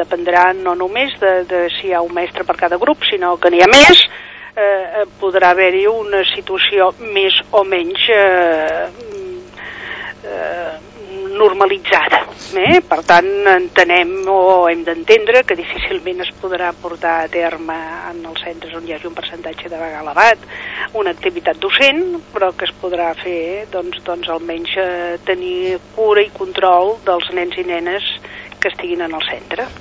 dependrà no només de si hi ha un mestre per cada grup, sinó que n'hi ha més, podrà haver-hi una situació més o menys normalitzada. Per tant, entenem o hem d'entendre que difícilment es podrà portar a terme en els centres on hi hagi un percentatge de vaga elevat una activitat docent, però que es podrà fer doncs almenys tenir cura i control dels nens i nenes que estiguin en el centre.